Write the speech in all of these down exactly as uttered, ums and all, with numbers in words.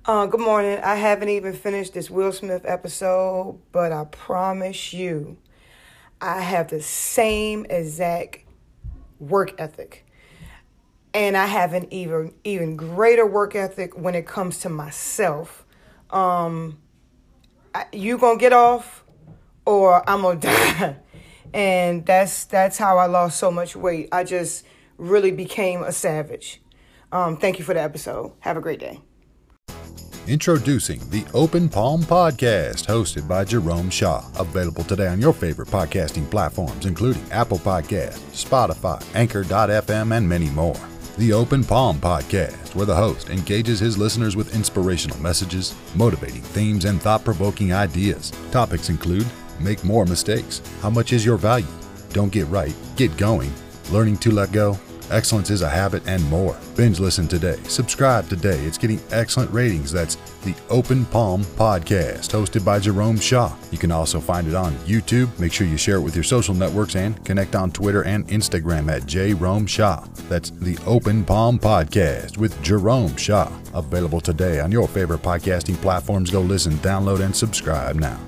Uh, good morning. I haven't even finished this Will Smith episode, but I promise you, I have the same exact work ethic. And I have an even even greater work ethic when it comes to myself. Um, I, you gonna get off, or I'm gonna die. And that's that's how I lost so much weight. I just really became a savage. Um, thank you for the episode. Have a great day. Introducing the Open Palm Podcast, hosted by Jerome Shaw. Available today on your favorite podcasting platforms, including Apple Podcasts, Spotify, Anchor dot f m, and many more. The Open Palm Podcast, where the host engages his listeners with inspirational messages, motivating themes, and thought-provoking ideas. Topics include: make more mistakes, how much is your value, don't get right, get going, learning to let go, excellence is a habit, and more. Binge listen today. Subscribe today. It's getting excellent ratings. That's the Open Palm Podcast, hosted by Jerome Shaw. You can also find it on YouTube. Make sure you share it with your social networks and connect on Twitter and Instagram at Jerome Shaw. That's the Open Palm Podcast with Jerome Shaw. Available today on your favorite podcasting platforms. Go listen, download, and subscribe now.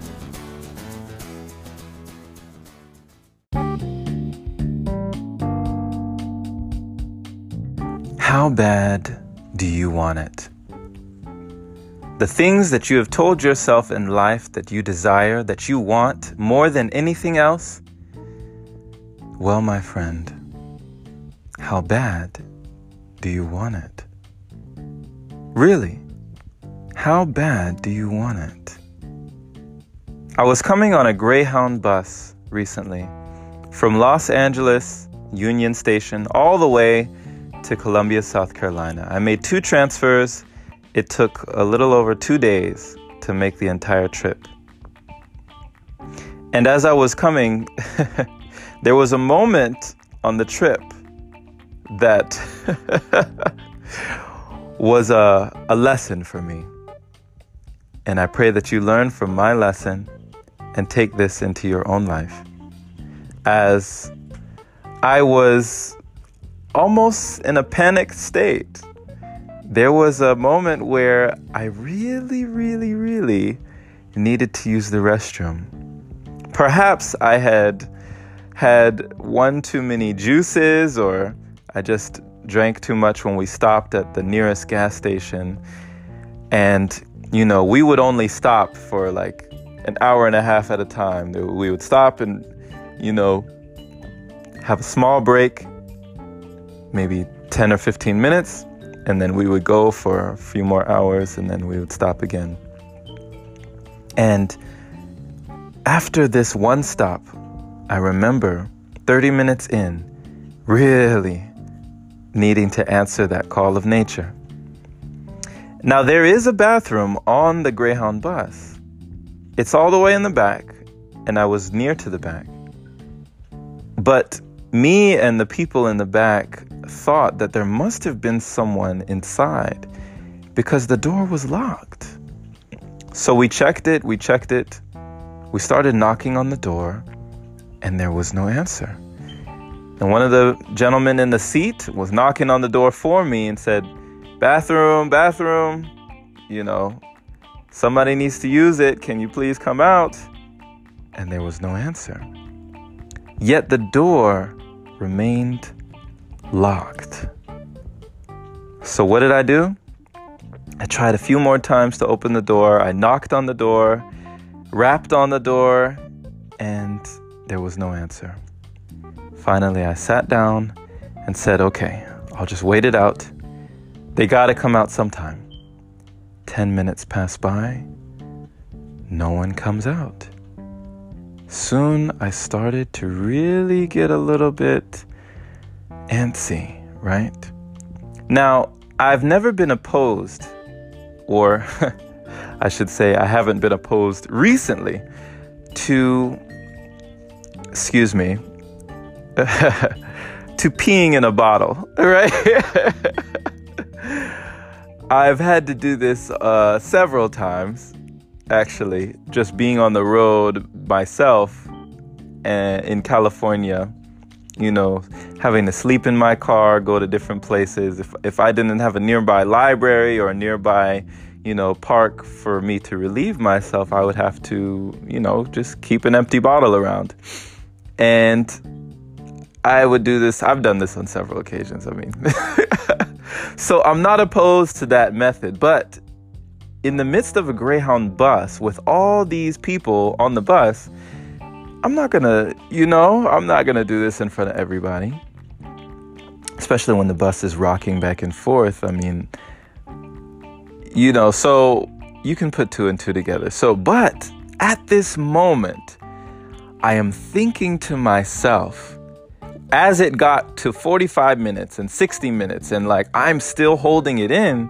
How bad do you want it? The things that you have told yourself in life that you desire, that you want more than anything else? Well, my friend, how bad do you want it? Really, how bad do you want it? I was coming on a Greyhound bus recently from Los Angeles Union Station all the way to Columbia, South Carolina. I made two transfers. It took a little over two days to make the entire trip. And as I was coming, there was a moment on the trip that was a, a lesson for me. And I pray that you learn from my lesson and take this into your own life. As I was almost in a panicked state, there was a moment where I really, really, really needed to use the restroom. Perhaps I had had one too many juices, or I just drank too much when we stopped at the nearest gas station. And, you know, we would only stop for like an hour and a half at a time. We would stop and, you know, have a small break, maybe ten or fifteen minutes, and then we would go for a few more hours, and then we would stop again. And after this one stop, I remember thirty minutes in, really needing to answer that call of nature. Now, there is a bathroom on the Greyhound bus. It's all the way in the back, and I was near to the back. But me and the people in the back thought that there must have been someone inside because the door was locked. So we checked it, we checked it. We started knocking on the door, and there was no answer. And one of the gentlemen in the seat was knocking on the door for me and said, "Bathroom, bathroom, you know, somebody needs to use it. Can you please come out?" And there was no answer. Yet the door remained locked. So what did I do? I tried a few more times to open the door. I knocked on the door, rapped on the door, and there was no answer. Finally, I sat down and said, okay, I'll just wait it out. They gotta come out sometime. Ten minutes pass by. No one comes out. Soon I started to really get a little bit antsy, right? Now, I've never been opposed, or I should say I haven't been opposed recently to, excuse me, to peeing in a bottle, right? I've had to do this uh, several times, actually, just being on the road myself and in California, you know, having to sleep in my car, go to different places. If if I didn't have a nearby library or a nearby, you know, park for me to relieve myself, I would have to, you know, just keep an empty bottle around. And I would do this. I've done this on several occasions. I mean, so I'm not opposed to that method. But in the midst of a Greyhound bus with all these people on the bus, I'm not going to, you know, I'm not going to do this in front of everybody, especially when the bus is rocking back and forth. I mean, you know, so you can put two and two together. So, but at this moment, I am thinking to myself, as it got to forty-five minutes and sixty minutes and like I'm still holding it in,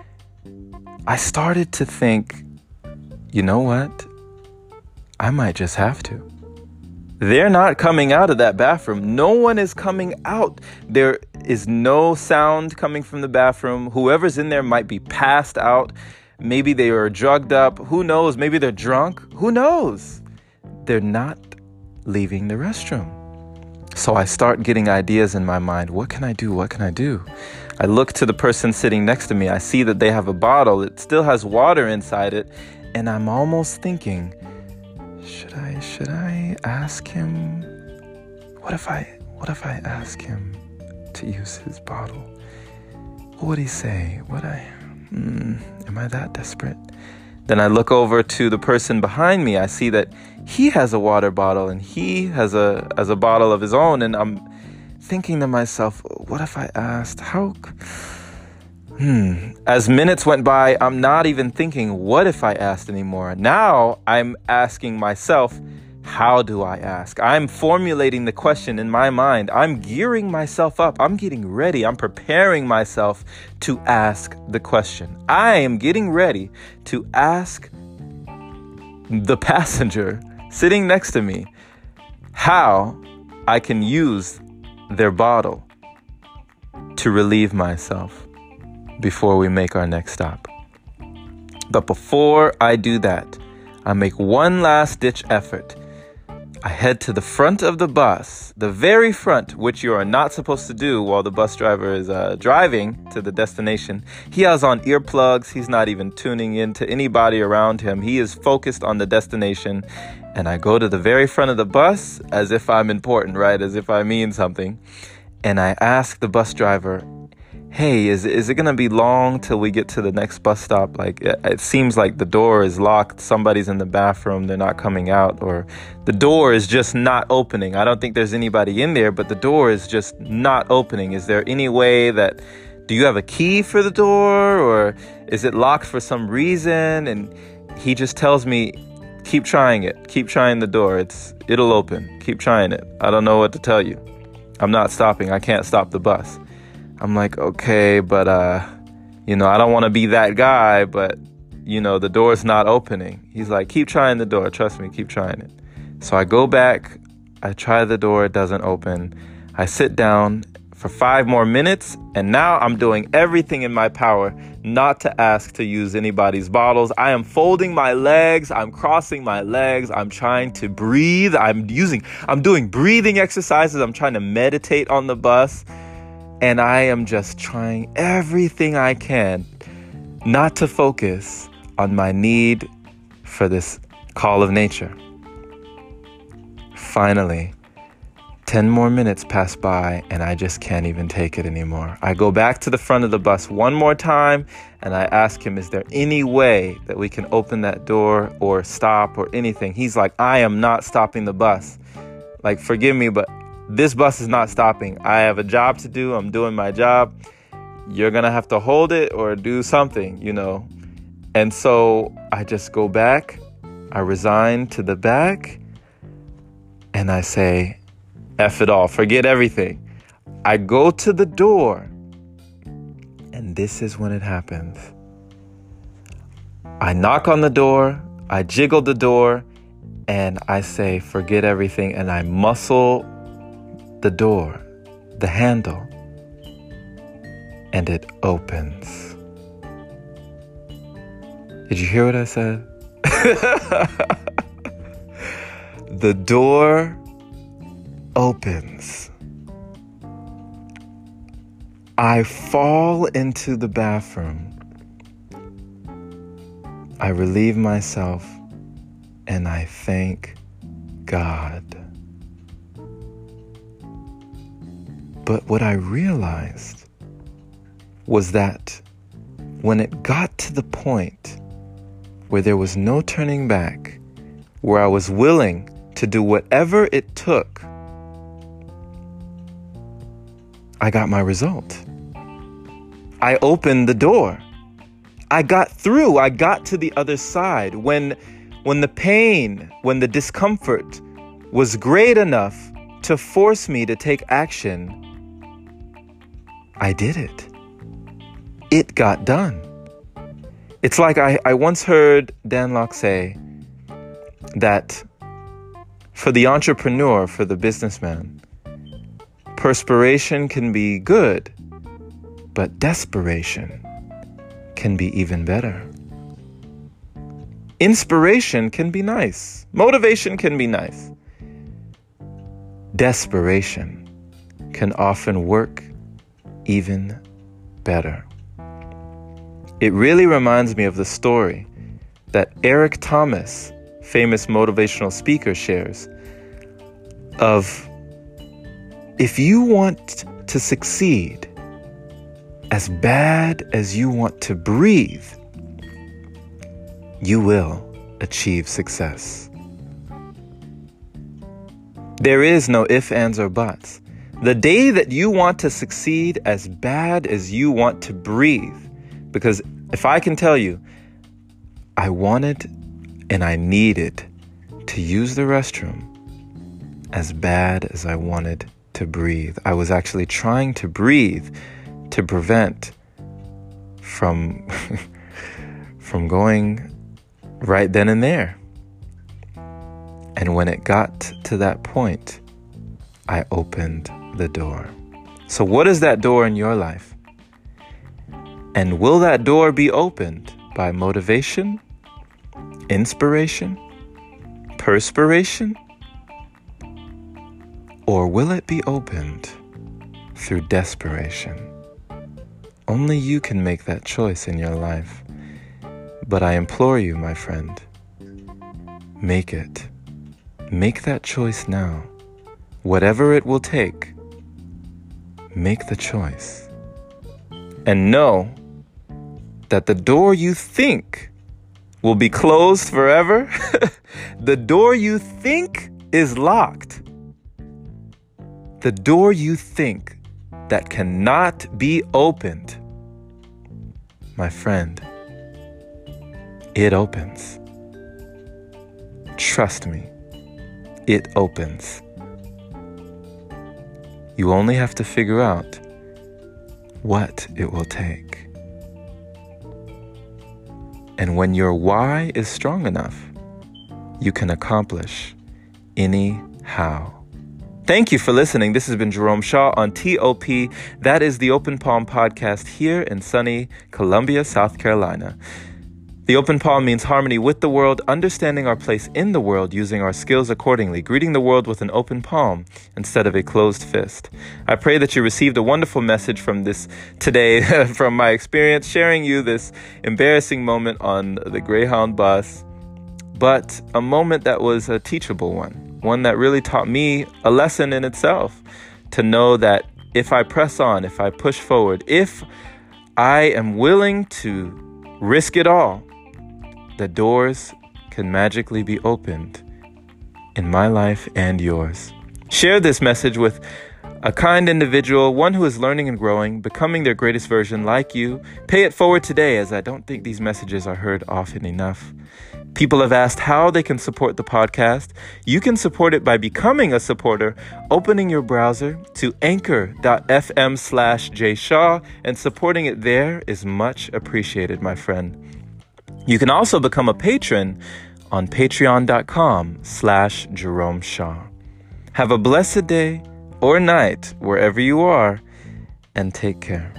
I started to think, you know what? I might just have to. They're not coming out of that bathroom. No one is coming out. There is no sound coming from the bathroom. Whoever's in there might be passed out. Maybe they are drugged up. Who knows? Maybe they're drunk. Who knows? They're not leaving the restroom. So I start getting ideas in my mind. What can I do? What can I do? I look to the person sitting next to me. I see that they have a bottle. It still has water inside it. And I'm almost thinking, should I, should I ask him? What if I, what if I ask him to use his bottle? What would he say? Would I, hmm, am I that desperate? Then I look over to the person behind me. I see that he has a water bottle and he has a has a bottle of his own. And I'm thinking to myself, what if I asked? How? Hmm. As minutes went by, I'm not even thinking, what if I asked anymore? Now I'm asking myself, how do I ask? I'm formulating the question in my mind. I'm gearing myself up. I'm getting ready. I'm preparing myself to ask the question. I am getting ready to ask the passenger sitting next to me how I can use their bottle to relieve myself before we make our next stop. But before I do that, I make one last ditch effort. I head to the front of the bus, the very front, which you are not supposed to do while the bus driver is uh, driving to the destination. He has on earplugs. He's not even tuning in to anybody around him. He is focused on the destination. And I go to the very front of the bus as if I'm important, right? As if I mean something. And I ask the bus driver, hey, is, is it going to be long till we get to the next bus stop? Like, it, it seems like the door is locked. Somebody's in the bathroom. They're not coming out. Or the door is just not opening. I don't think there's anybody in there, but the door is just not opening. Is there any way that, do you have a key for the door? Or is it locked for some reason? And he just tells me, keep trying it. Keep trying the door. It's, it'll open. Keep trying it. I don't know what to tell you. I'm not stopping. I can't stop the bus. I'm like, okay, but, uh, you know, I don't want to be that guy, but, you know, the door's not opening. He's like, keep trying the door. Trust me, keep trying it. So I go back. I try the door. It doesn't open. I sit down for five more minutes. And now I'm doing everything in my power not to ask to use anybody's bottles. I am folding my legs. I'm crossing my legs. I'm trying to breathe. I'm using, I'm doing breathing exercises. I'm trying to meditate on the bus. And I am just trying everything I can not to focus on my need for this call of nature. Finally, ten more minutes pass by and I just can't even take it anymore. I go back to the front of the bus one more time and I ask him, is there any way that we can open that door or stop or anything? He's like, I am not stopping the bus. Like, forgive me, but this bus is not stopping. I have a job to do. I'm doing my job. You're going to have to hold it or do something, you know. And so I just go back. I resign to the back. And I say, F it all. Forget everything. I go to the door. And this is when it happens. I knock on the door. I jiggle the door. And I say, forget everything. And I muscle the door, the handle, and it opens. Did you hear what I said? The door opens. I fall into the bathroom. I relieve myself, and I thank God. But what I realized was that when it got to the point where there was no turning back, where I was willing to do whatever it took, I got my result. I opened the door. I got through. I got to the other side. When, when the pain, when the discomfort was great enough to force me to take action, I did it. It got done. It's like I, I once heard Dan Lok say that for the entrepreneur, for the businessman, perspiration can be good, but desperation can be even better. Inspiration can be nice. Motivation can be nice. Desperation can often work even better. It really reminds me of the story that Eric Thomas, famous motivational speaker, shares of if you want to succeed as bad as you want to breathe, you will achieve success. There is no ifs, ands, or buts. The day that you want to succeed as bad as you want to breathe, because if I can tell you, I wanted and I needed to use the restroom as bad as I wanted to breathe. I was actually trying to breathe to prevent from, from going right then and there. And when it got to that point, I opened the door. So what is that door in your life? And will that door be opened by motivation, inspiration, perspiration? Or will it be opened through desperation? Only you can make that choice in your life. But I implore you, my friend, make it. Make that choice now. Whatever it will take, make the choice. And know that the door you think will be closed forever, the door you think is locked, the door you think that cannot be opened, my friend, it opens. Trust me, it opens. You only have to figure out what it will take. And when your why is strong enough, you can accomplish any how. Thank you for listening. This has been Jerome Shaw on T O P. That is the Open Palm Podcast here in sunny Columbia, South Carolina. The open palm means harmony with the world, understanding our place in the world, using our skills accordingly, greeting the world with an open palm instead of a closed fist. I pray that you received a wonderful message from this today, from my experience, sharing you this embarrassing moment on the Greyhound bus, but a moment that was a teachable one, one that really taught me a lesson in itself, to know that if I press on, if I push forward, if I am willing to risk it all, the doors can magically be opened in my life and yours. Share this message with a kind individual, one who is learning and growing, becoming their greatest version like you. Pay it forward today, as I don't think these messages are heard often enough. People have asked how they can support the podcast. You can support it by becoming a supporter, opening your browser to anchor.fm slash jshaw, and supporting it there is much appreciated, my friend. You can also become a patron on patreon.com slash Jerome Shaw. Have a blessed day or night wherever you are, and take care.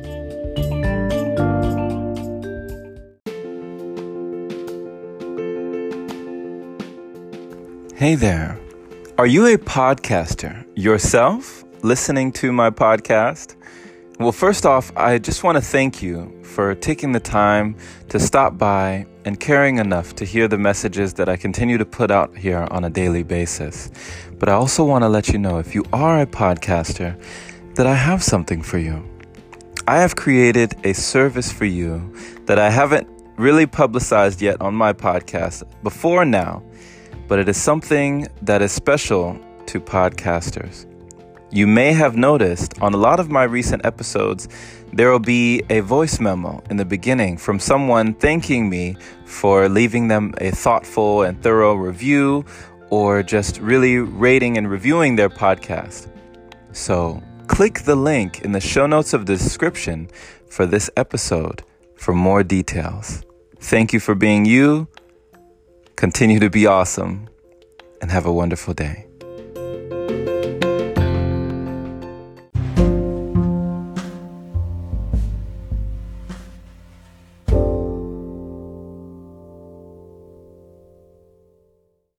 Hey there. Are you a podcaster yourself, listening to my podcast? Well, first off, I just want to thank you for taking the time to stop by and caring enough to hear the messages that I continue to put out here on a daily basis. But I also want to let you know, if you are a podcaster, that I have something for you. I have created a service for you that I haven't really publicized yet on my podcast before now, but it is something that is special to podcasters. You may have noticed on a lot of my recent episodes, there will be a voice memo in the beginning from someone thanking me for leaving them a thoughtful and thorough review, or just really rating and reviewing their podcast. So click the link in the show notes of the description for this episode for more details. Thank you for being you. Continue to be awesome and have a wonderful day.